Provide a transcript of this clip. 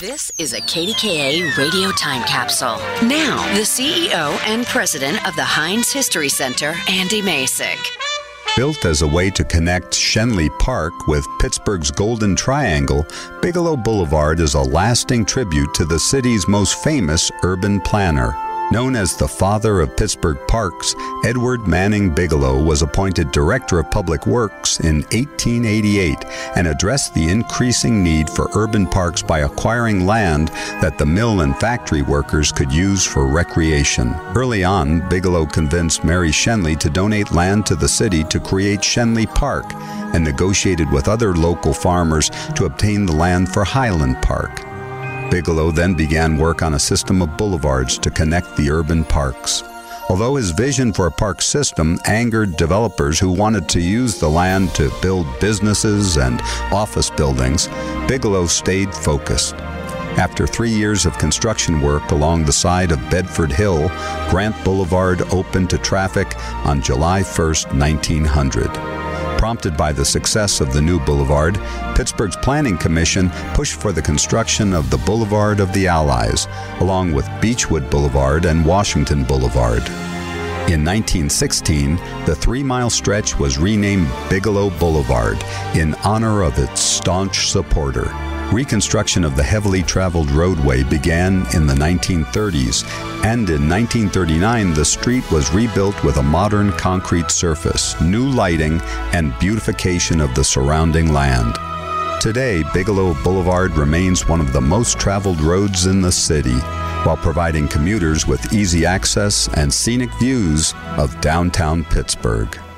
This is a KDKA radio time capsule. Now, the CEO and president of the Heinz History Center, Andy Masek. Built as a way to connect Schenley Park with Pittsburgh's Golden Triangle, Bigelow Boulevard is a lasting tribute to the city's most famous urban planner. Known as the father of Pittsburgh parks, Edward Manning Bigelow was appointed Director of Public Works in 1888 and addressed the increasing need for urban parks by acquiring land that the mill and factory workers could use for recreation. Early on, Bigelow convinced Mary Schenley to donate land to the city to create Schenley Park and negotiated with other local farmers to obtain the land for Highland Park. Bigelow then began work on a system of boulevards to connect the urban parks. Although his vision for a park system angered developers who wanted to use the land to build businesses and office buildings, Bigelow stayed focused. After 3 years of construction work along the side of Bedford Hill, Grant Boulevard opened to traffic on July 1, 1900. Prompted by the success of the new boulevard, Pittsburgh's Planning Commission pushed for the construction of the Boulevard of the Allies, along with Beechwood Boulevard and Washington Boulevard. In 1916, the 3-mile stretch was renamed Bigelow Boulevard in honor of its staunch supporter. Reconstruction of the heavily traveled roadway began in the 1930s, and in 1939 the street was rebuilt with a modern concrete surface, new lighting, and beautification of the surrounding land. Today, Bigelow Boulevard remains one of the most traveled roads in the city, while providing commuters with easy access and scenic views of downtown Pittsburgh.